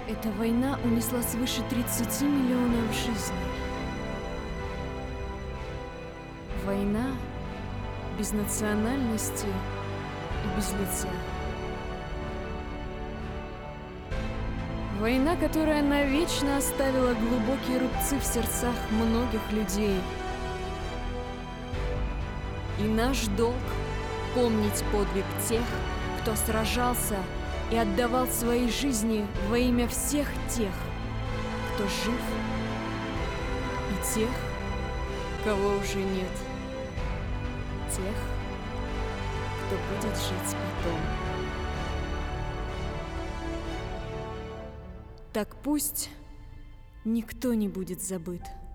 Эта война унесла свыше 30 миллионов жизней. Война без национальности и без лица. Война, которая навечно оставила глубокие рубцы в сердцах многих людей. И наш долг — помнить подвиг тех, кто сражался и отдавал свои жизни во имя всех тех, кто жив, и тех, кого уже нет, тех, кто будет жить потом. Так пусть никто не будет забыт.